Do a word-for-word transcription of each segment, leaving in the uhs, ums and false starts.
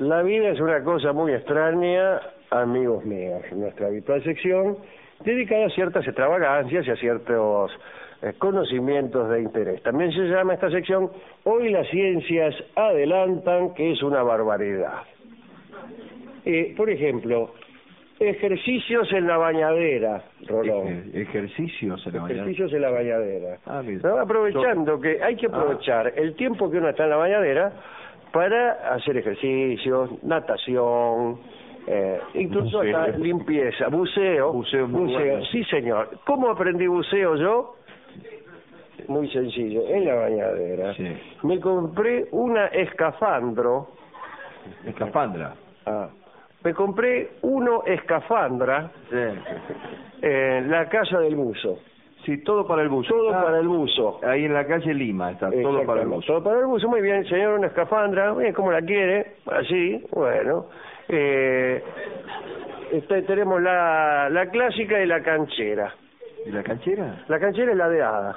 La vida es una cosa muy extraña, amigos míos. Nuestra habitual sección dedicada a ciertas extravagancias y a ciertos eh, conocimientos de interés. También se llama esta sección Hoy las ciencias adelantan, que es una barbaridad. Eh, por ejemplo, ejercicios en la bañadera, Rolón. Ejer ejercicios en la bañadera. Ejercicios en la bañadera. Ah, mira. No, aprovechando que hay que aprovechar ah. el tiempo que uno está en la bañadera para hacer ejercicios, natación, eh, incluso buceo. Hasta limpieza, buceo. Buceo, muy buceo. Bueno. Sí, señor. ¿Cómo aprendí buceo yo? Muy sencillo, en la bañadera. Sí. Me compré una escafandro. Escafandra. Ah. Me compré uno escafandra Sí. en la casa del buzo. Sí, todo para el buzo. Todo ah, para el buzo. Ahí en la calle Lima está, todo para el buzo. Todo para el buzo, muy bien, señor, una escafandra, bien, como la quiere, así, bueno. Eh, este, tenemos la, la clásica y la canchera. ¿Y la canchera? La canchera es la de hada.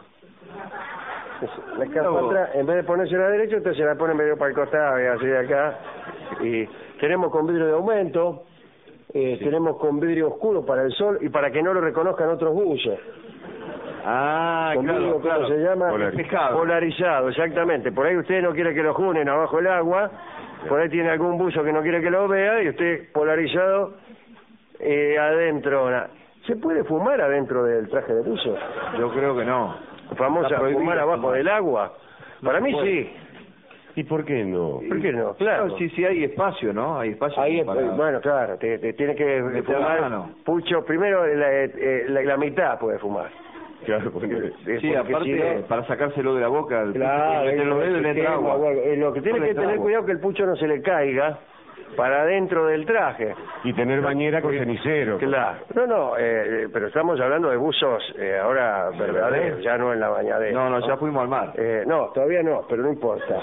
La escafandra, en vez de ponerse a la derecha, usted se la pone medio para el costado, y así de acá. Y tenemos con vidrio de aumento, eh, sí. Tenemos con vidrio oscuro para el sol y para que no lo reconozcan otros buzos. Ah, con claro, vidrio, claro. ¿cómo se llama? Polarizado. Polarizado, exactamente. Por ahí usted no quiere que lo junen abajo el agua, por ahí tiene algún buzo que no quiere que lo vea y usted polarizado eh, adentro. ¿Se puede fumar adentro del traje de buzo? Yo creo que no. Famosa fumar abajo fumar. del agua. No Para mí puede. sí. ¿Y por qué no? ¿Por qué no? Claro. No, sí, sí hay espacio, ¿no? Hay espacio. Ahí para... Bueno, claro, te, te tiene que de fumar, no. Pucho, primero la, eh, la, la mitad puede fumar. Claro, porque... Sí, aparte, si no, para sacárselo de la boca, el claro, pucho, los dedos le entra agua. agua. Lo que tiene no que tener agua. Cuidado que el pucho no se le caiga para dentro del traje. Y tener bañera con cenicero. Claro. No, no, eh, pero estamos hablando de buzos eh, ahora verdaderos, ya no en la bañadera. No, no, ya fuimos al mar. Eh, no, todavía no, pero no importa.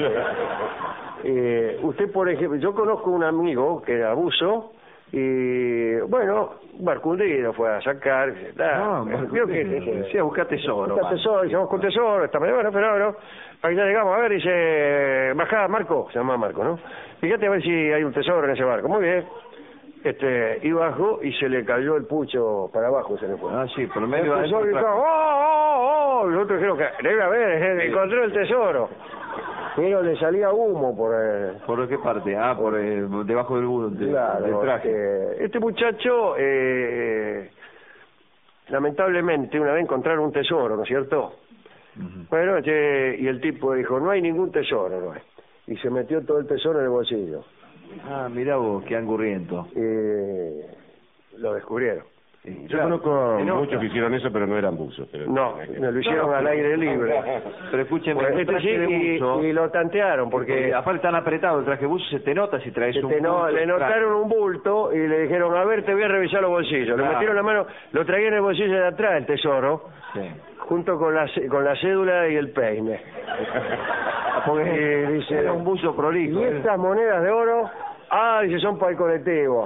eh, usted, por ejemplo, yo conozco un amigo que era buzo y, bueno, barcundido fue a sacar. No, vio que sí, a buscar tesoro. Buscar tesoro, dice, vamos con tesoro, está bueno, pero bueno, para que ya llegamos, a ver, dice, bajá, Marco, se llama Marco, ¿no? Fíjate a ver si hay un tesoro en ese barco. Muy bien. Este, y bajó y se le cayó el pucho para abajo, se le fue. Ah, sí, por medio el tesoro gritó, ¡oh, oh, oh! Y los otros dijeron que, debe haber, encontró el tesoro. Pero le salía humo por el... ¿Por qué parte? Ah, por el, debajo del, de, claro, del traje. Este, este muchacho, eh, lamentablemente, una vez encontraron un tesoro, ¿no es cierto? Uh-huh. Bueno, este, y el tipo dijo, no hay ningún tesoro, no hay. Y se metió todo el tesoro en el bolsillo. Ah, mirá vos, qué angurriento. Eh, lo descubrieron. Sí, yo claro, conozco no, muchos que hicieron eso, pero no eran buzos. Pero... No, no, lo hicieron no, al aire libre. Pero escúcheme, pues, el traje este sí, de buzo, y, y lo tantearon, porque... porque aparte tan apretado el traje de buzo, se te nota si traes un bulto. No, le notaron un bulto y le dijeron, a ver, te voy a revisar los bolsillos. Claro. Le metieron la mano, lo traía en el bolsillo de atrás, el tesoro, sí. junto con la, con la cédula y el peine. Porque y dice, era un buzo prolijo. Y estas monedas de oro, ah, dice, son para el colectivo.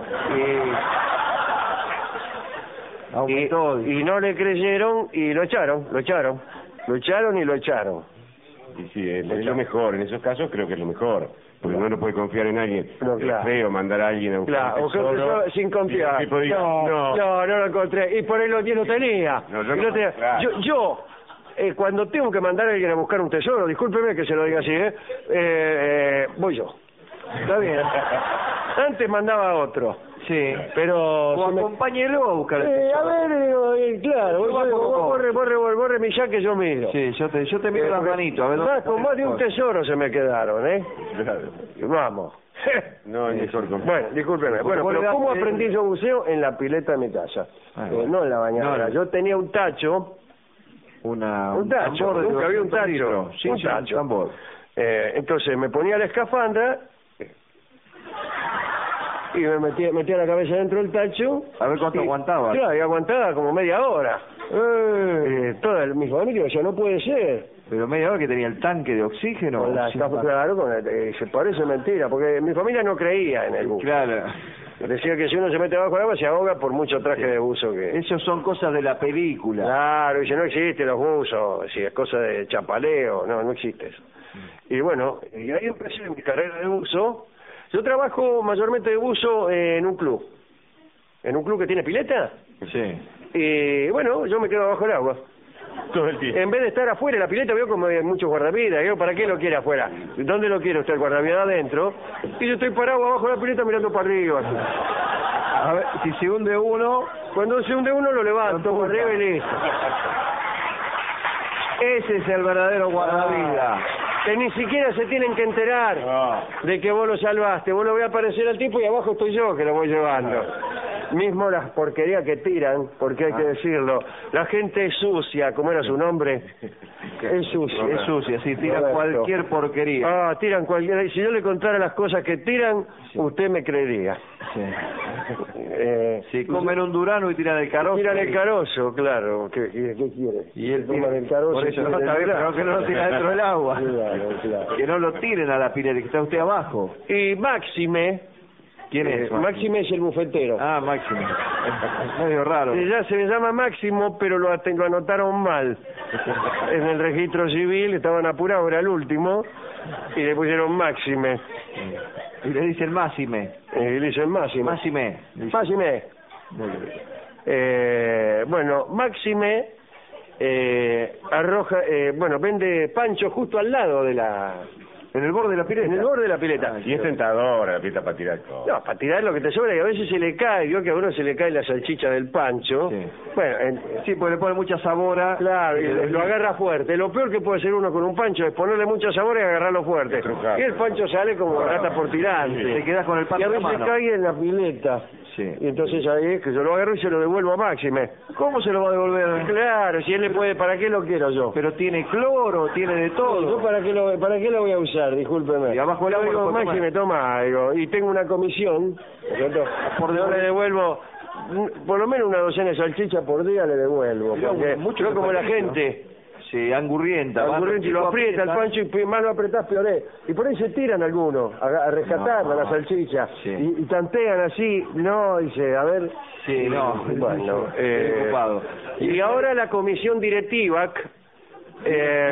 Y, y, y no le creyeron y lo echaron, lo echaron, lo echaron y lo echaron. Y sí, es, es lo mejor, en esos casos creo que es lo mejor, porque uno no puede confiar en alguien. No, claro. Es feo mandar a alguien a buscar claro, un tesoro, o que yo, sin confiar. Y diga, no, no, no, no lo encontré. Y por ahí lo, lo tenía. No, yo, no no, tenía. claro. yo, yo eh, cuando tengo que mandar a alguien a buscar un tesoro, discúlpeme que se lo diga así, ¿eh? eh, eh voy yo. Está bien. Antes mandaba a otro. Sí, pero... O acompáñelo me... a buscar el eh, A ver, digo, eh, claro, vos, vos, vos, borre, borre, borre, borre mi ya que yo miro. Sí, yo te, yo te miro eh, las manitos, a ver... Más, con más de un tesoro se me quedaron, ¿eh? Claro. Vamos. No, es mejor con... Bueno, discúlpeme. Bueno, pero ¿cómo aprendí yo buceo? En la pileta de mi casa. Ah, eh, no en la bañadera. No, yo tenía un tacho... Una, un tacho, un nunca había un tacho. Sí, un sí, tacho. Un tambor. Eh, entonces me ponía la escafandra... y me metía, metía la cabeza dentro del tacho. A ver cuánto y, aguantaba. Claro, y aguantaba como media hora. Eh, eh, toda mi familia decía, no puede ser. Pero media hora que tenía el tanque de oxígeno. Con la, claro, con el, eh, se parece mentira, porque mi familia no creía en el buzo. Claro. Decía que si uno se mete bajo el agua se ahoga por mucho traje sí. de buzo que... Esas son cosas de la película. Claro, dice, no existen los buzos, si es cosa de chapaleo, no, no existe eso. Mm. Y bueno, y ahí empecé mi carrera de buzo, Yo trabajo mayormente de buzo en un club. ¿En un club que tiene pileta? Sí. Y bueno, yo me quedo abajo del agua. Todo el tiempo. En vez de estar afuera, la pileta veo como hay muchos guardavidas. Digo, ¿para qué lo quiere afuera? ¿Dónde lo quiere usted? El guardavidas adentro. Y yo estoy parado abajo de la pileta mirando para arriba. Así. A ver, si se hunde uno... Cuando se hunde uno lo levanto para arriba y listo. Ese es el verdadero guardavidas. Que ni siquiera se tienen que enterar No. de que vos lo salvaste. Vos lo voy a aparecer al tipo y abajo estoy yo que lo voy llevando. Mismo las porquerías que tiran, porque hay que decirlo. La gente es sucia, ¿cómo era su nombre? Es sucia. Es sucia, sí, tira Roberto. cualquier porquería. Ah, tiran cualquiera. Y si yo le contara las cosas que tiran, usted me creería. Sí. Eh, Si comen un durano y tiran el carozo. tiran el carozo, claro. ¿Qué, qué, qué quiere? Y él Toman tira- el carozo. por eso y no tiran está el bien, durano. pero que no lo tira dentro del agua. Claro, claro. Que no lo tiren a la pileta, que está usted abajo. Y Máxime. ¿Quién eh, es? Máxime es el bufetero. Ah, Máximo. Es medio raro. Eh, ya se llama Máximo, pero lo, at- lo anotaron mal. En el registro civil estaban apurados, era el último, y le pusieron Máxime. Y le dicen Máxime. Eh, y le dicen Máxime. Máxime. Máxime. Eh, bueno, Máxime eh, arroja, eh, bueno, vende pancho justo al lado de la... En el borde de la pileta. En el borde de la pileta. Y es tentadora la pileta para tirar todo. No, para tirar lo que te sobra y a veces se le cae, vio que a uno se le cae la salchicha del pancho. Sí. Bueno, en- Sí, porque le pone mucha sabora. claro, y lo, lo agarra fuerte. Lo peor que puede hacer uno con un pancho es ponerle mucho sabor y agarrarlo fuerte. Estrujar. Y el pancho sale como rata por tirante. Te quedas con el Y pancho a en la veces mano. cae en la pileta. Sí. Y entonces ahí es que yo lo agarro y se lo devuelvo a Máxime. ¿Cómo se lo va a devolver? Claro, si él le puede, ¿para qué lo quiero yo? Pero tiene cloro, tiene de ¿Yo todo. para qué lo, para qué lo voy a usar? Discúlpeme. Y abajo del Le agua digo, lo puede Máxime, toma, digo, y tengo una comisión, ¿no es cierto? Por yo le devuelvo, mm, por lo menos una docena de salchichas por día le devuelvo, Mirá, porque mucho yo como la desperdicio. gente, Sí, angurrienta. va, angurrienta y lo aprieta el pancho y pe- más lo apretás peor es. Y por ahí se tiran algunos a, a rescatarla, No. la salchicha, Sí. y, y tantean así, no, dice, a ver... Sí, no. Bueno, Estoy eh, preocupado. y ahora la comisión directiva, eh,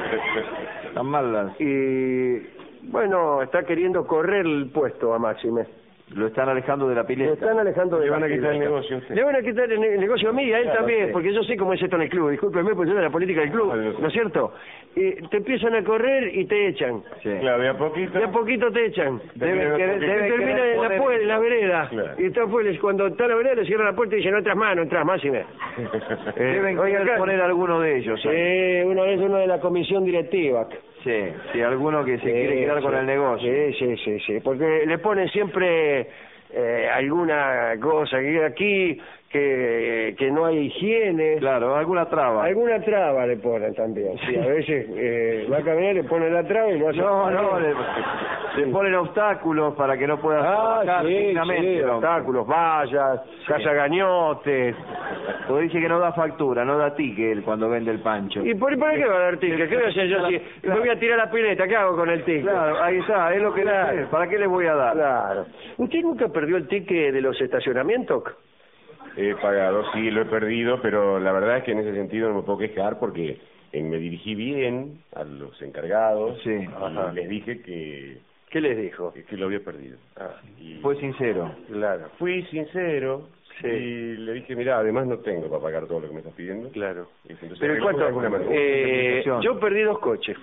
Están mal las... y bueno, está queriendo correr el puesto a Máxime. Lo están alejando de la Le pileta. están alejando de Le la van a quitar el pileta. negocio a usted. Le van a quitar el, ne- el negocio a mí y a él Claro, también, sí. porque yo sé cómo es esto en el club. Discúlpeme, porque yo de la política del club, Claro. ¿no es cierto? Y te empiezan a correr y te echan. Sí. Claro, de a poquito. De a poquito te echan. Deben querer- Te deben termina querer en la, poner- pu- en la vereda. Claro. Y después, cuando está en la vereda, le cierran la puerta y dicen, no entras más, no entras más, y me... Deben oiga, querer acá- poner alguno de ellos. Sí, ahí. uno es uno de la comisión directiva. Sí, sí, alguno que se Sí, quiere quedar con sí. el negocio. Sí, sí, sí, sí, porque le ponen siempre eh, alguna cosa, que aquí que, que no hay higiene, Claro, alguna traba. alguna traba le ponen también, sí, a veces eh, va a caminar, le ponen la traba y lo hace... No, no, le, le ponen obstáculos para que no pueda Ah, trabajar sí, dignamente, sí, el hombre. obstáculos, vallas, cazagañotes. Porque dice que no da factura, no da ticket él cuando vende el pancho. ¿Y por, por qué va a dar ticket? ¿Qué voy a hacer yo si me voy a tirar la pileta? ¿Qué hago con el ticket? Claro, ahí está, es lo que Claro. le ¿Para qué le voy a dar? Claro. ¿Usted nunca perdió el ticket de los estacionamientos? He pagado, sí, lo he perdido, pero la verdad es que en ese sentido no me puedo quejar porque eh, me dirigí bien a los encargados Sí. y Ajá. les dije que, ¿Qué les dijo? que lo había perdido. Ah, Y Fue sincero. claro, fui sincero Sí. y le dije, mira, además no tengo para pagar todo lo que me estás pidiendo. claro. Y entonces, Pero ¿y arreglamos cuánto? de alguna manera. Eh, yo perdí dos coches.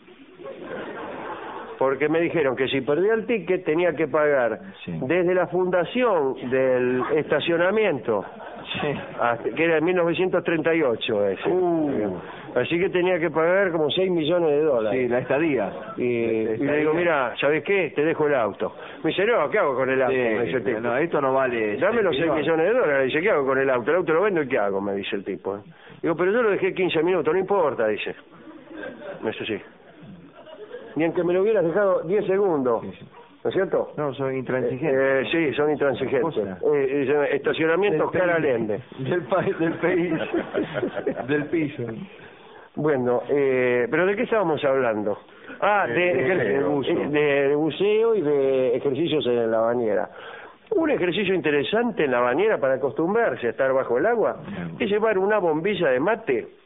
Porque me dijeron que si perdía el ticket tenía que pagar Sí. desde la fundación del estacionamiento, Sí. hasta- que era en mil novecientos treinta y ocho ese. Uh. Así que tenía que pagar como seis millones de dólares. Sí, la estadía. Y, La y estadía. le digo, mira, ¿sabes qué? Te dejo el auto. Me dice, no, ¿qué hago con el auto? Sí, me dice el tipo. no, esto no vale. Dame los seis millones de dólares. Dice, ¿qué hago con el auto? El auto lo vendo y ¿qué hago? Me dice el tipo. ¿eh? Digo, pero yo lo dejé quince minutos, no importa, dice. Me dice, sí. Ni aunque me lo hubieras dejado diez segundos, Sí, sí. ¿no es cierto? No, son intransigentes. Eh, sí, son intransigentes. Cosa. Eh, eh, estacionamientos Del cara país. Allende. Del país, del país. Del piso. Bueno, eh, ¿pero de qué estábamos hablando? Ah, de, De- de ejer- buceo. eh, de- de buceo y de ejercicios en la bañera. Un ejercicio interesante en la bañera para acostumbrarse a estar bajo el agua es llevar una bombilla de mate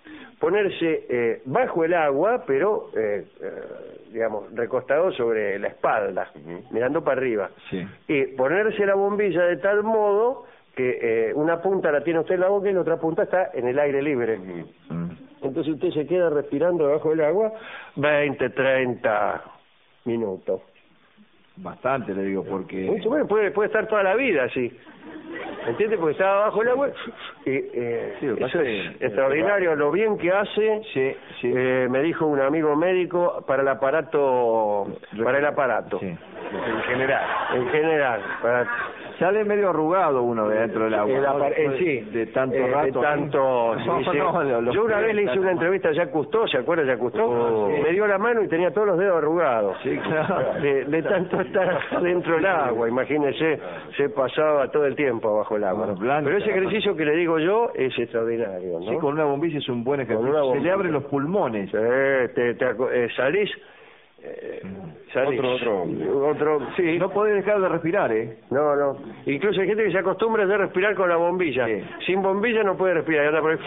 ponerse eh, bajo el agua, pero, eh, eh, digamos, recostado sobre la espalda, uh-huh. mirando para arriba. Sí. Y ponerse la bombilla de tal modo que eh, una punta la tiene usted en la boca y la otra punta está en el aire libre. Uh-huh. Entonces usted se queda respirando debajo del agua veinte, treinta minutos. Bastante, le digo, porque... Mucho menos, puede, puede estar toda la vida así. ¿Entiende? Porque está bajo el agua y eh, sí, eso es eh, extraordinario, lo bien que hace. Sí, sí. Eh, me dijo un amigo médico para el aparato, para el aparato. Sí. En general. En general, para... Sale medio arrugado uno de dentro del agua. El apar- eh, sí, de tanto eh, rato. De tanto, no, sí, sí. no, lo, lo Yo una vez le hice una entrevista a Jacques Cousteau, ¿se acuerda de Jacques Cousteau? Oh. Me dio la mano y tenía todos los dedos arrugados. Sí, claro. De, de tanto estar dentro del agua, imagínese, se pasaba todo el tiempo bajo el agua. Blanca, Pero ese ejercicio que le digo yo es extraordinario, ¿no? Sí, con una bombilla es un buen ejercicio. Se le abren los pulmones. Eh, te, te, eh, salís... Eh, salís. Otro, otro. Otro, sí. No podés dejar de respirar, ¿eh? No, no. Incluso hay gente que se acostumbra a respirar con la bombilla. Sí. Sin bombilla no puede respirar. Anda por ahí.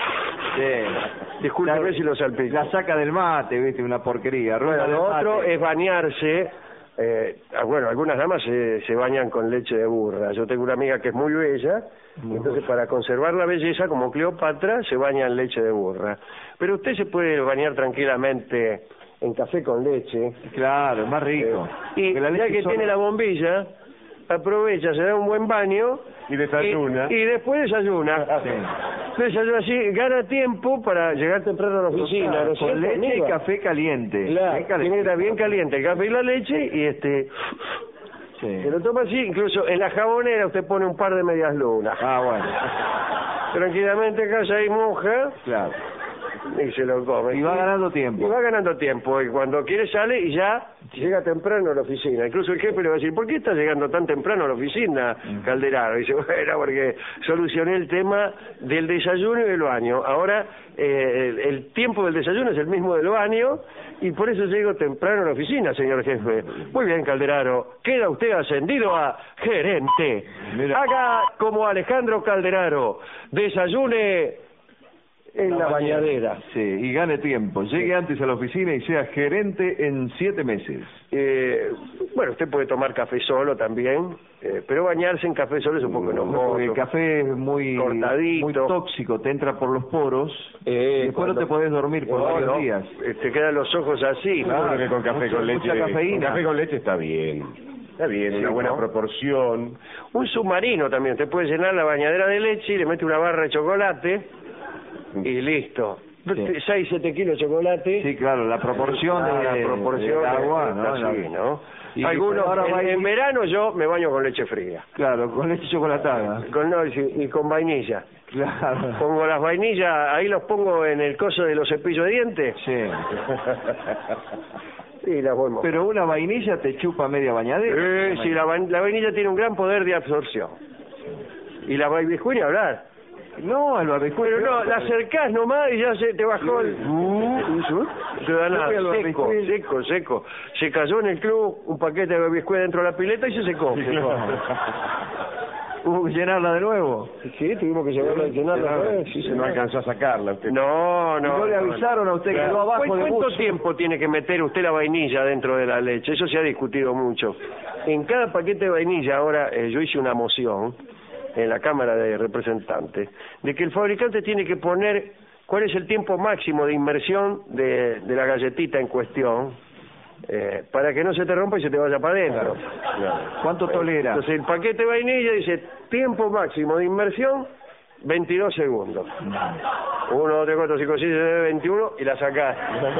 Sí. Discúlpeme si lo salpico. La saca del mate, viste, una porquería. Bueno, lo otro mate. es bañarse. Eh, bueno, algunas damas se, se bañan con leche de burra. Yo tengo una amiga que es muy bella, muy entonces burra. Para conservar la belleza, como Cleopatra, se baña en leche de burra. Pero usted se puede bañar tranquilamente en café con leche. Claro, es más rico. Eh, y la ya que sola... tiene la bombilla, aprovecha, se da un buen baño y desayuna. Y, y después desayuna. Sí. Desayuna así, gana tiempo para llegar temprano a la oficina. Claro, ¿no? con leche amiga? Y café caliente. Claro, tiene que estar bien caliente el café y la leche y este... Sí. Se lo toma así, incluso en la jabonera usted pone un par de medias lunas. Ah, bueno. Tranquilamente casa y moja. Claro. Y se lo come. Y va ganando tiempo. Y va ganando tiempo. Y cuando quiere sale y ya llega temprano a la oficina. Incluso el jefe le va a decir, ¿por qué está llegando tan temprano a la oficina, Calderaro? Y dice, bueno, porque solucioné el tema del desayuno y del baño. Ahora eh, el, el tiempo del desayuno es el mismo del baño y por eso llego temprano a la oficina, señor jefe. Muy bien, Calderaro. Queda usted ascendido a gerente. Mira. Haga como Alejandro Calderaro. Desayune... en la, la bañadera. Sí, y gane tiempo. Llegue sí. antes a la oficina y sea gerente en siete meses. Eh, bueno, usted puede tomar café solo también, eh, pero bañarse en café solo es un poco enojoso. El café es muy cortadito, muy tóxico, te entra por los poros. Eh, y después no te podés dormir por no, varios no, días. Te quedan los ojos así. Claro, ¿no? Que con café mucha, con leche. Mucha cafeína. Con café con leche está bien. Está bien, sí, una buena ¿no? proporción. Un submarino también. Usted puede llenar la bañadera de leche y le mete una barra de chocolate. Y listo. Sí. seis, siete kilos de chocolate. Sí, claro, la proporción ah, de la proporción de agua, ¿no? Así, ¿no? Y algunos, ahora en, en verano yo me baño con leche fría. Claro, con leche chocolatada. Con, no, y, y con vainilla. Claro. Pongo las vainillas, ahí los pongo en el coso de los cepillos de dientes. Sí. Y las voy mojando. Pero una vainilla te chupa media bañadera. Eh, sí, la, la vainilla tiene un gran poder de absorción. Y la vainilla, ni hablar. No, el barbijuelo. Pero no, la acercás nomás y ya se te bajó el... Uh, te da nada, seco, seco, seco. Se cayó en el club un paquete de barbijuelo dentro de la pileta y se secó. ¿Hubo que llenarla de nuevo? Sí, tuvimos que llevarla a llenarla otra vez. Sí, se no alcanzó a sacarla usted. No, no. ¿Y no le avisaron a usted claro. que quedó abajo de ¿Cuánto buzo? tiempo tiene que meter usted la vainilla dentro de la leche? Eso se ha discutido mucho. En cada paquete de vainilla, ahora eh, yo hice una moción en la Cámara de Representantes, de que el fabricante tiene que poner cuál es el tiempo máximo de inmersión de, de la galletita en cuestión, eh, para que no se te rompa y se te vaya para adentro. Claro. Claro. ¿Cuánto tolera? Entonces el paquete de vainilla dice, tiempo máximo de inmersión, veintidós segundos. uno, dos, tres, cuatro, cinco, seis, siete, veintiuno y la sacás.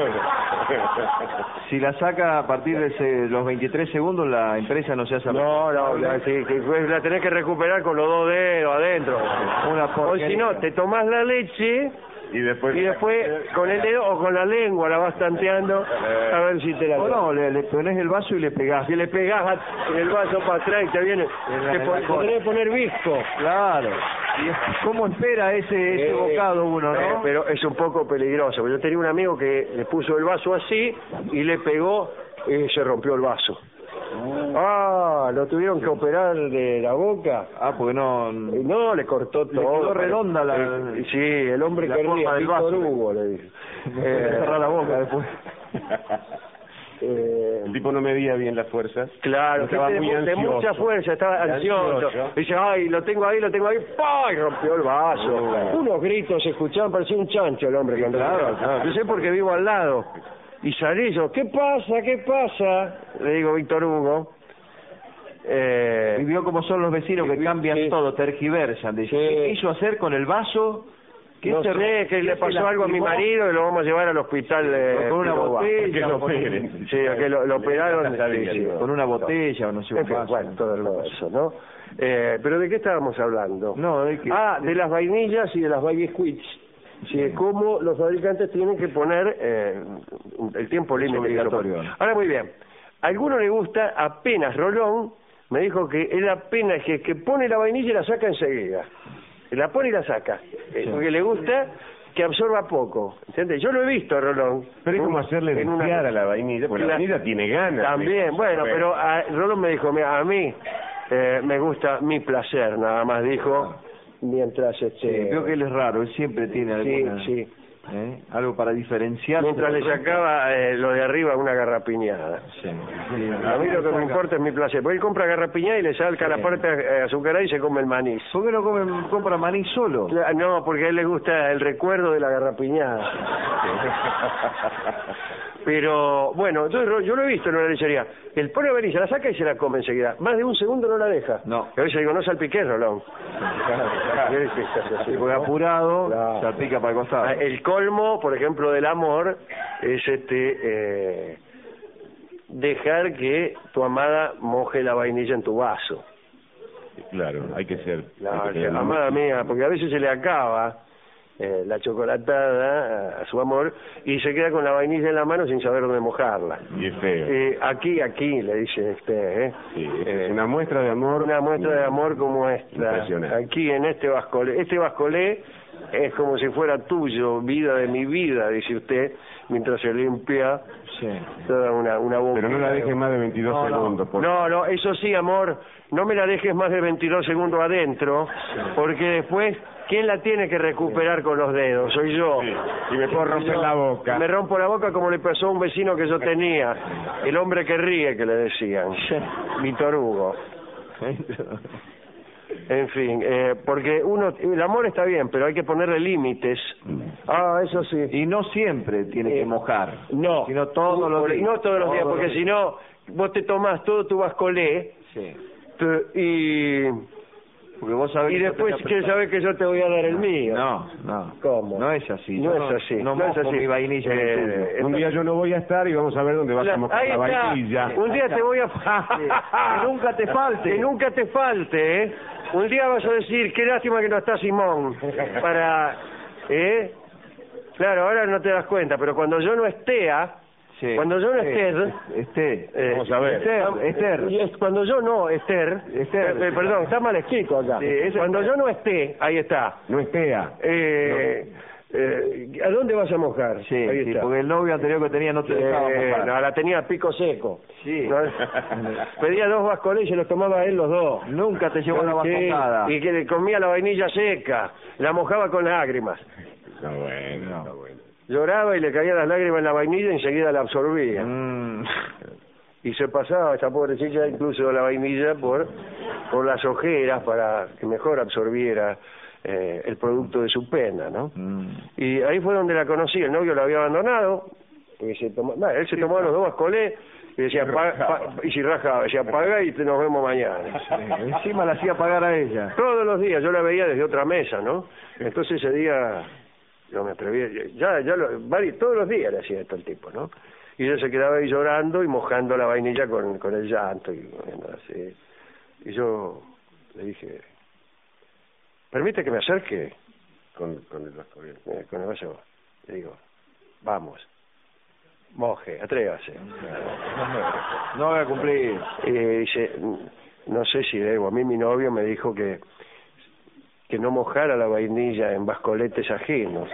Si la saca a partir de ese, los veintitrés segundos, la empresa no se hace... No, no, la, sí, que la tenés que recuperar con los dos dedos adentro. Una o si no, te tomás la leche... Y después, y después con el dedo o con la lengua la vas tanteando a ver si te la... O no, le, le pones el vaso y le pegás. Si le pegás a, el vaso para atrás y te viene... Te tenés que poner visco. Claro. ¿Y cómo espera ese, ese eh, bocado uno, no? Eh, pero es un poco peligroso. Yo tenía un amigo que le puso el vaso así y le pegó y se rompió el vaso. Ah, Ah, lo tuvieron que operar de la boca. Ah, porque no... Y no, le cortó Le todo. quedó redonda la... Eh, sí, el hombre la que forma ría, del Víctor vaso. Hugo, le dice. Eh, cerrar la boca después. Eh, El tipo no medía bien las fuerzas. Claro, estaba que muy de, de ansioso. mucha fuerza, estaba ansioso. ansioso. Dice, ay, lo tengo ahí, lo tengo ahí, ¡pah! Y rompió el vaso. Oh. Unos gritos se escuchaban, parecía un chancho el hombre. Cuando Claro, claro. Yo sé porque vivo al lado. Y salí yo, ¿qué pasa? ¿Qué pasa? Le digo, Víctor Hugo. Eh, Y vio cómo son los vecinos que cambian sí. todo, tergiversan. Dice, Sí. ¿qué quiso hacer con el vaso? ¿Qué no se- sé, que qué le se pasó algo a mi lastimó? marido y lo vamos a llevar al hospital de Con una Piruá. botella, Que lo con- operen. Sí, que lo, lo operaron. Sí, sí. Con una botella o no sé, un En fin, vaso. bueno, todo eso, ¿no? Eh, pero ¿de qué estábamos hablando? No, de que... Ah, de las vainillas y de las baby squeaks. Sí, de cómo los fabricantes tienen que poner eh, el tiempo límite. que lo obligatorio. ponen. Ahora, muy bien. A alguno le gusta apenas Rolón, me dijo que él apenas que, que pone la vainilla y la saca enseguida. La pone y la saca. Eh, Sí. Porque le gusta que absorba poco. ¿Entiendes? Yo lo he visto, Rolón. Pero es como hacerle en una- desear a la vainilla, porque la La- vainilla tiene ganas. También, bueno, pero a, Rolón me dijo, mira, a mí eh, me gusta mi placer, nada más dijo, mientras Sí, este... creo que él es raro, él siempre tiene Sí, alguna, sí. ¿eh? algo para diferenciar. Mientras le sacaba eh, lo de arriba una garrapiñada. Sí. A mí lo que me importa es mi placer. Porque él compra garrapiñada y le salca la parte eh, azucarada y se come el maní. ¿Por qué no comen, compra maní solo? Cla- No, porque a él le gusta el recuerdo de la garrapiñada. Pero, bueno, entonces ro- yo lo he visto en una lechería. El pone a venir, se la saca y se la come enseguida. Más de un segundo no la deja. No. Y a veces digo, no salpiqué, Rolón. Sí, porque apurado, Claro. salpica para el costado. Ah, El colmo, por ejemplo, del amor es este eh, dejar que tu amada moje la vainilla en tu vaso. Claro, hay que ser. La, hay que ser- amada mía, porque a veces se le acaba eh, la chocolatada a, a su amor y se queda con la vainilla en la mano sin saber dónde mojarla. Y es feo. Eh, aquí, aquí, le dice usted, ¿eh? Sí, es Eh, una muestra de amor. Una muestra de amor como esta. Impresionante. Aquí en este bascolé. Este bascolé es como si fuera tuyo, vida de mi vida, dice usted, mientras se limpia Sí. toda una, una boca. Pero no la dejes más de veintidós No, no. segundos. por- No, no, eso sí, amor, no me la dejes más de veintidós segundos adentro, porque después, ¿quién la tiene que recuperar con los dedos? Soy yo. Sí, y me puedo romper la boca. Me rompo la boca como le pasó a un vecino que yo tenía, el hombre que ríe, que le decían, Víctor Hugo. En fin, eh, porque uno, el amor está bien, pero hay que ponerle límites. Ah, eso sí. Y no siempre tiene que Eh, mojar. No. Sino todos los Por- días. No todos los días, Todos porque los si no, vos te tomás todo tu bascolé Sí. te- y, Porque vos sabés y que después yo te- que sabes que yo te voy a dar el mío. No, no. ¿Cómo? No es así. No Yo es así. No, no es mojo así. mi vainilla en el Eh, tuyo. Un día yo no voy a estar y vamos a ver dónde vas La- a mojar ahí la está. vainilla. Un día te voy a... Que nunca te falte. Que nunca te falte, ¿eh? Un día vas a decir, qué lástima que no está Simón, para... ¿eh? Claro, ahora no te das cuenta, pero cuando yo no esté, ¿ah? Sí. Cuando yo no esté... Esté. eh, Vamos a ver. Esther, Esther. y es- Cuando yo no, Esther... Esther. eh, perdón, está mal escrito acá. Sí, ese- Cuando yo no esté, ahí está. No espea. Eh, eh, ¿A dónde vas a mojar? Sí, ahí sí, está. porque el novio anterior que tenía no te dejaba Eh, mojar. no, la tenía a pico seco. Sí. ¿No? Pedía dos bascolés y se los tomaba él los dos. Nunca te llevó una Sí, bastocada. y que le comía la vainilla seca, la mojaba con lágrimas. Está bueno, está bueno. Lloraba y le caían las lágrimas en la vainilla y enseguida la absorbía. Mm. Y se pasaba esta pobrecilla incluso la vainilla por, por las ojeras para que mejor absorbiera eh, el producto de su pena, ¿no? Mm. Y ahí fue donde la conocí, el novio la había abandonado, porque se tomó, nah, él se tomaba los dos bascolés y decía, pa- pa- y si rajaba, decía, paga y te- nos vemos mañana. Encima la hacía pagar a ella. Todos los días, yo la veía desde otra mesa, ¿no? Entonces ese día, yo me atreví, ya, ya lo, varios, todos los días le hacía esto el tipo, ¿no? Y ella se quedaba ahí llorando y mojando la vainilla con, con el llanto, y bueno, así. Y yo le dije, ¿permite que me acerque? Con, con el vasco bien. Eh, con el vaso. Le digo, vamos, moje, atrévase. No voy a cumplir. Y dice, no sé si debo, a mí mi novio me dijo que que no mojara la vainilla en bascoletes ajenos.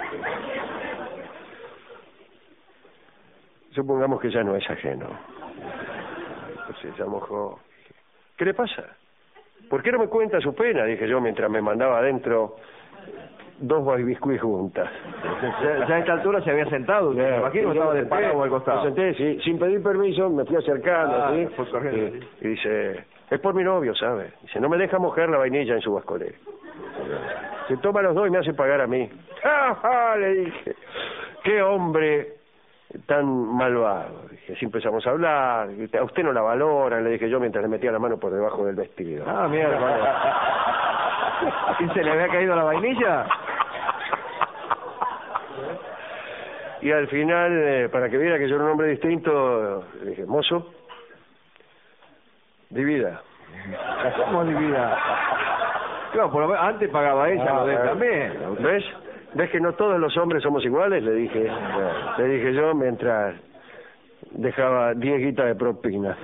Supongamos que ya no es ajeno. Entonces ya mojó. ¿qué le pasa? ¿Por qué no me cuenta su pena? Dije yo mientras me mandaba adentro dos biscuits juntas. Ya, ya a esta altura se había sentado, me imagino que estaba de paro o al costado. Me senté, sí, sin pedir permiso, me fui acercando, ah, ¿sí? Fue corriendo, y, sí. y dice, es por mi novio, ¿sabe? Dice, no me deja mojar la vainilla en su bascolera. Se toma los dos y me hace pagar a mí. ¡Ja, ja! Le dije, qué hombre tan malvado. Dije, así empezamos a hablar, a usted no la valoran, le dije yo mientras le metía la mano por debajo del vestido. Ah, mierda. ¿Y se le había caído la vainilla? Y al final, eh, para que viera que yo era un hombre distinto, le dije, mozo, divida. ¿Cómo divida? Claro, por lo menos antes pagaba ella, Ah, lo de él eh, también. ¿Ves? ¿Ves que no todos los hombres somos iguales? Le dije, le dije yo mientras dejaba diez guitas de propina.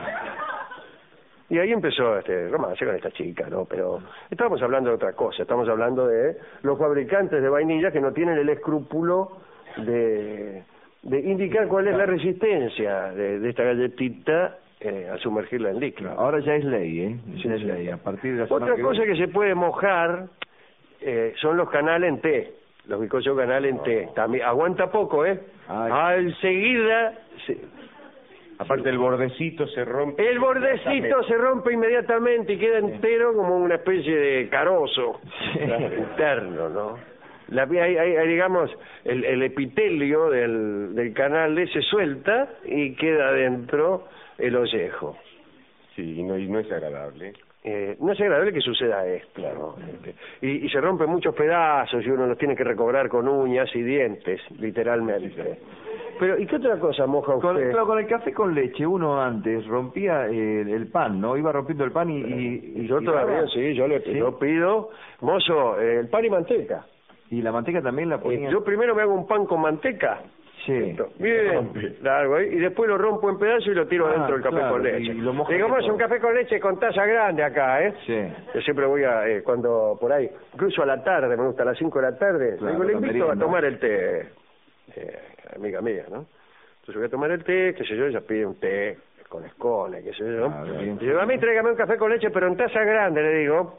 Y ahí empezó este romance con esta chica, ¿no? Pero estábamos hablando de otra cosa, estamos hablando de los fabricantes de vainilla que no tienen el escrúpulo de, de indicar cuál es la resistencia de, de esta galletita eh, al sumergirla en líquido. Ahora ya es ley, ¿eh? Sí, Ya es sí. ley. A partir de la Otra semana que cosa viene- que se puede mojar eh, son los canales en té, los bizcochos canales en té. También aguanta poco, ¿eh? Ay. Enseguida se- Aparte el bordecito se rompe. el bordecito se rompe inmediatamente y queda entero como una especie de carozo interno, ¿no? La, hay, hay, hay, digamos, el, el epitelio del, del canal se suelta y queda adentro el ollejo. Sí, y no, y no es agradable. Eh, no es agradable que suceda esto, ¿no? Este, y, y se rompen muchos pedazos y uno los tiene que recobrar con uñas y dientes, literalmente. Pero, ¿y qué otra cosa moja Con, usted? claro, con el café con leche uno antes rompía el, el pan, ¿no? Iba rompiendo el pan y... y, Y yo y- todavía, sí, yo le ¿Sí? yo pido, mozo, eh, el pan y manteca. Y la manteca también la Eh, ponía... yo primero me hago un pan con manteca. Sí. Esto, bien, largo, ¿eh? Y después lo rompo en pedazos y lo tiro Ah, adentro del café claro, con leche. y lo moja Digamos, todo. un café con leche con taza grande acá, ¿eh? Sí. Yo siempre voy a, eh, cuando por ahí, incluso a la tarde, me gusta a las cinco de la tarde, Claro, digo, le la invito a merienda. tomar el té, eh, amiga mía, ¿no? Entonces voy a tomar el té, qué sé yo, ella pide un té con escones, qué sé yo. Ah, bien. Y yo, a mí tráigame un café con leche, pero en taza grande, le digo.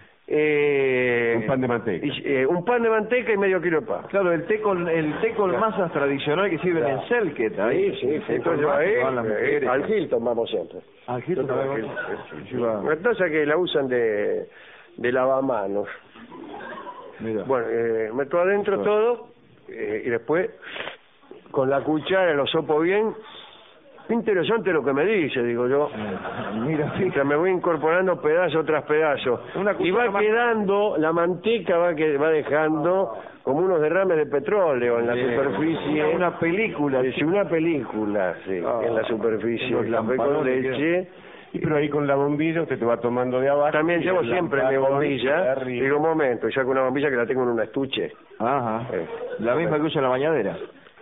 Eh, Un pan de manteca. y, eh, un pan de manteca y medio kilo de pan. Claro, el té con el té con masas tradicional que sirven en Selket. ahí. Sí, sí, El té sí, con entonces masas ahí, que van las eh, mujeres. al Hilton vamos siempre. Al Hilton Nosotros también al vamos. Hilton, sí, Sí, sí. va. Una taza que la usan de, de lavamanos. Mira. Bueno, eh, meto adentro Bueno. todo eh, y después con la cuchara lo sopo bien. Interesante lo que me dice, digo yo. Mira, Mientras me voy incorporando pedazo tras pedazo. Una Y va cuchara más- quedando, la manteca va que va dejando como unos derrames de petróleo en la Bien. superficie. Una- una película. Es una película, sí, Ah, en la superficie. los El café con lamparones leche. Y pero ahí con la bombilla usted te va tomando de abajo. También y llevo el siempre mi lamparón de bombilla. arriba. Digo, un momento, y saco una bombilla que la tengo en un estuche. Ajá. Eh, La misma que usa en la bañadera.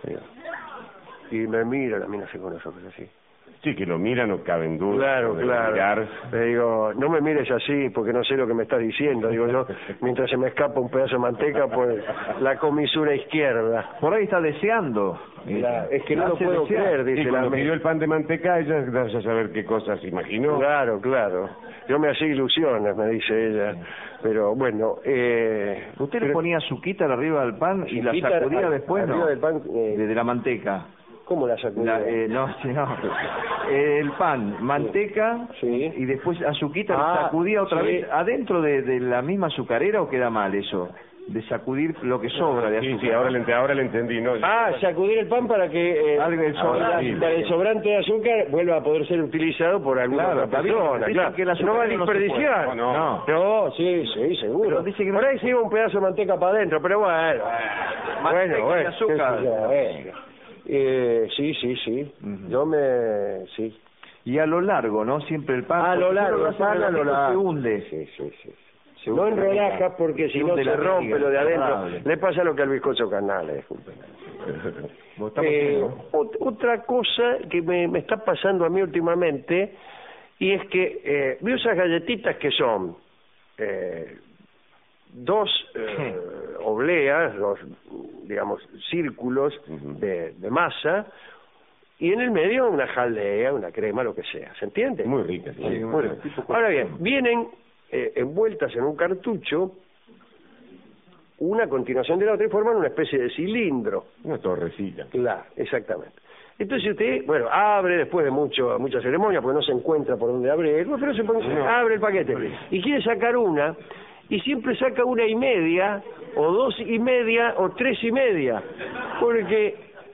Y me mira la mina así con los ojos así. Sí, que lo mira, no cabe en duda. Claro, Debe claro. mirar. Le digo, no me mires así porque no sé lo que me estás diciendo. Digo yo, mientras se me escapa un pedazo de manteca por la comisura izquierda. Por ahí está deseando. Claro, es que no lo Hace puedo desear. creer, Y dice la cuando mina. pidió el pan de manteca, ella vaya a saber qué cosas imaginó. Claro, claro. Yo me hacía ilusiones, me dice ella. Pero bueno, eh... ¿Usted le pero- ponía azuquita arriba del pan y la Azuquita sacudía ar- después, arriba no? del pan, eh, de, de la manteca. ¿Cómo la sacudía? La, eh, no, sí, no. Eh, el pan, manteca Sí. y después azuquita, Ah, ¿lo sacudía otra sí. vez adentro de, de la misma azucarera o queda mal eso? De sacudir lo que sobra de Sí, azúcar. sí, ahora le, ent- ahora le entendí, ¿no? Ah, sacudir el pan para que eh, Algo del ahora, sobrante. para el sobrante de azúcar vuelva a poder ser utilizado por alguna Claro, otra está bien, persona. dicen Claro. que el azúcar No va a no se desperdiciar. puede. No, no. No, sí, sí, seguro. Pero dice que no por ahí se se iba un pedazo de manteca para adentro, pero bueno. Manteca y bueno, bueno. azúcar. qué sé yo, bueno. Eh, sí, sí, sí. Ujú. Yo me... sí. Y a lo largo, ¿no? Siempre el pan. A lo porque largo, si uno el pan a lo relativo largo. se hunde. Sí, sí, sí. Se No hunde en la rodajas miga. porque si Se no hunde se la rompe miga, lo de adentro. terrible. Le pasa lo que al bizcocho canal, disculpen. Vos estamos Eh, haciendo. ot- otra cosa que me, me está pasando a mí últimamente y es que eh, veo esas galletitas que son eh, dos eh, obleas, dos, digamos, círculos Ujú. de, de masa, y en el medio una jalea, una crema, lo que sea. ¿Se entiende? Muy rica. Sí, Sí, muy bueno, rica. ahora bien, vienen eh, envueltas en un cartucho, una a continuación de la otra, y forman una especie de cilindro. Una torrecita. Claro, exactamente. Entonces usted, bueno, abre después de mucho mucha ceremonia, porque no se encuentra por dónde abrir, pero se pone, No. abre el paquete y quiere sacar una, y siempre saca una y media, o dos y media, o tres y media, porque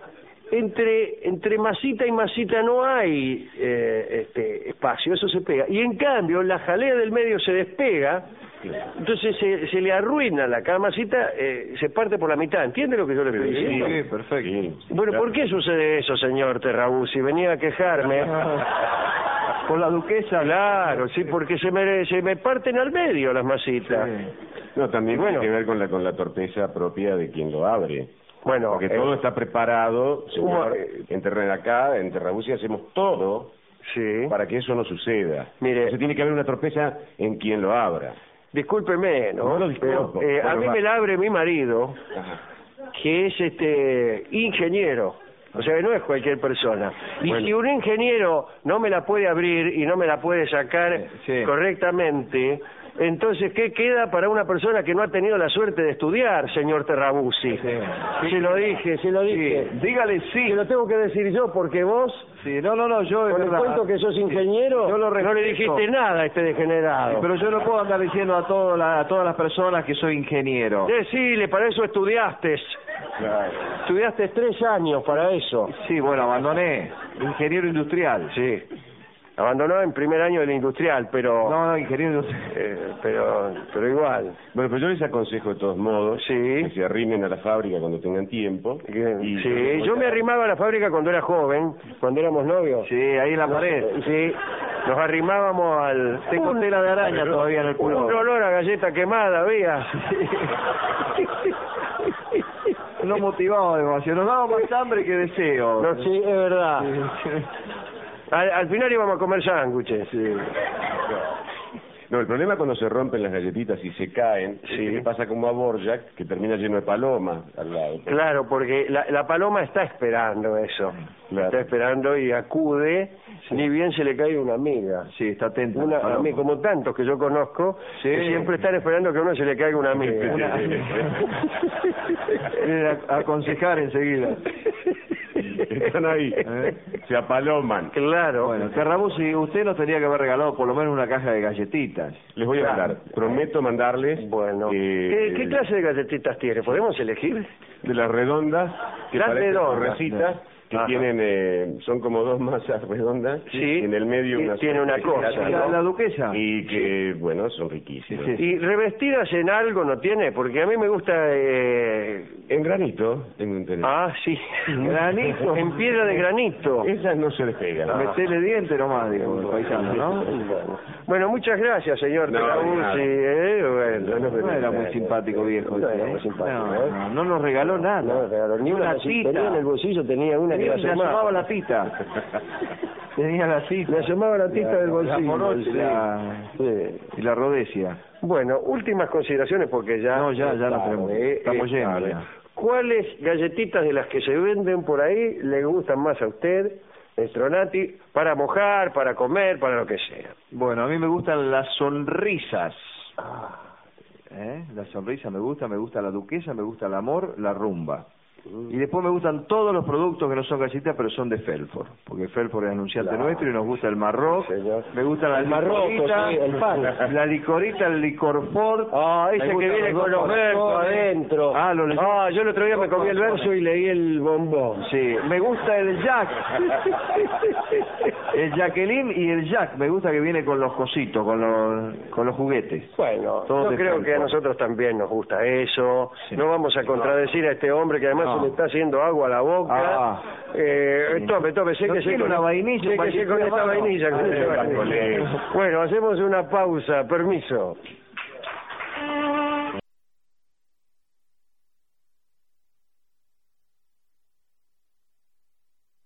entre entre masita y masita no hay eh, este espacio, eso se pega. Y en cambio, la jalea del medio se despega, entonces se, se le arruina la cada masita, eh, se parte por la mitad. ¿Entiende lo que yo le estoy diciendo? Sí, perfecto. Sí, Bueno, claro. ¿por qué sucede eso, señor Terrabuzzi? Venía a quejarme. Con la duquesa. Claro, sí, porque se me, se me parten al medio las masitas. No, también Bueno. tiene que ver con la con la torpeza propia de quien lo abre. Bueno, Porque eh, todo está preparado, señor, Humo- en Terra- acá, en Terrabuzzi hacemos todo sí. para que eso no suceda. Mire. Entonces tiene que haber una torpeza en quien lo abra. Discúlpeme, ¿no? No lo disculpo. Pero, eh, a Bueno, mí va. me la abre mi marido, Ajá. que es este ingeniero. O sea, que no es cualquier persona. Y Bueno. si un ingeniero no me la puede abrir y no me la puede sacar Sí. correctamente, entonces, ¿qué queda para una persona que no ha tenido la suerte de estudiar, señor Terrabuzzi? Sí. Se lo dije, se lo dije. Sí, dígale sí. Se lo tengo que decir yo, porque vos, Sí, no, no, no, yo... es con el verdad. cuento que sos ingeniero, Yo lo no le respeto. dijiste nada a este degenerado. Pero yo no puedo andar diciendo a, todo la- a todas las personas que soy ingeniero. Decile, para eso estudiaste. Claro. Estudiaste tres años para eso. Sí, bueno, abandoné. Ingeniero industrial. Sí. Abandonó en primer año del industrial, pero No, no, ingeniero industrial. eh, pero pero igual. Bueno, pero yo les aconsejo de todos modos Sí. que se arrimen a la fábrica cuando tengan tiempo. Y- Sí, yo me arrimaba a la fábrica cuando era joven, cuando éramos novios. Sí, ahí en la pared. Sí, nos arrimábamos al... Tengo un- tela de araña todavía en el Un pullover. olor a galleta quemada, había. No motivaba demasiado. Nos daba más hambre que deseo. No, sí, es verdad. Al, al final íbamos a comer sándwiches. No, el problema es cuando se rompen las galletitas y se caen, Sí. es que le pasa como a Borjak, que termina lleno de palomas al lado. Claro, porque la, la paloma está esperando eso. Claro. Está esperando y acude, ni bien se le cae una amiga. Sí, está atento. Una, Paloma. a mí, como tantos que yo conozco, Sí. que siempre están esperando que a uno se le caiga una amiga. Una- Viene a- a aconsejar enseguida. Están ahí, ¿Eh? se apaloman. Claro. Bueno, Terrabuzzi, usted nos tenía que haber regalado por lo menos una caja de galletitas. Les voy a mandar, prometo mandarles Bueno, eh, ¿Qué, ¿qué clase de galletitas tiene? ¿Podemos elegir? de las redondas, que Las parecen redondas. torrecitas, que Ajá. tienen, eh, son como dos masas redondas, Sí. y en el medio Y una tiene una cosa, gelatina, La, ¿no? la duquesa. y que, bueno, son riquísimas. Sí, sí. ¿Y revestidas en algo no tiene? Porque a mí me gusta... Eh... En granito, tengo entendido. Ah, sí. Granito. En piedra de granito. Esas no se despegan. Ah. Metele diente nomás, digo, el paisano, ¿no? Bueno. Bueno, muchas gracias, señor No, Terrabuzzi, nada. eh, bueno, no, No era muy simpático, viejo. No ese, era muy ¿eh? simpático, No, ¿eh? no, no nos regaló nada. No me regaló ni una, Una cosita. tita. Tenía en el bolsillo, tenía una que Tenía- le le asomaba. asomaba la tita. Tenía la cita. Le asomaba la tita del La bolsillo. morocha, sí. la- Sí. y la rodecia. Bueno, últimas consideraciones porque ya... No, ya- ya no es tenemos. tarde, Estamos es llenos tarde. ya. ¿Cuáles galletitas de las que se venden por ahí le gustan más a usted, Stronati, para mojar, para comer, para lo que sea? Bueno, a mí me gustan las sonrisas. Ah, ¿Eh? La sonrisa me gusta, me gusta la duquesa, me gusta el amor, la rumba. Y después me gustan todos los productos que no son galletitas, pero son de Felfor, porque Felfor es anunciante Claro. nuestro y nos gusta el marroc. Señor. Me gusta la El marroco, licorita, sí, el pan. la licorita, el licor Ford. Ah, Me ese que gustan viene los con dos los versos corazones. adentro. Ah, lo leí. Ah, yo el otro día me comí el verso y leí el bombón. Sí, me gusta el Jack. El Jacqueline y el Jack, me gusta que viene con los cositos, con los, con los juguetes. Bueno, Todo yo de creo campo. que a nosotros también nos gusta eso. Sí. No vamos a contradecir a este hombre que además No. se le está haciendo agua a la boca. Ah. Eh, Sí. tome, tome, ¿No séquese tiene con una vainilla, un séquese con paquete esta de mano? vainilla. con Ah, esta eh, vainilla. colega. Bueno, hacemos una pausa. Permiso.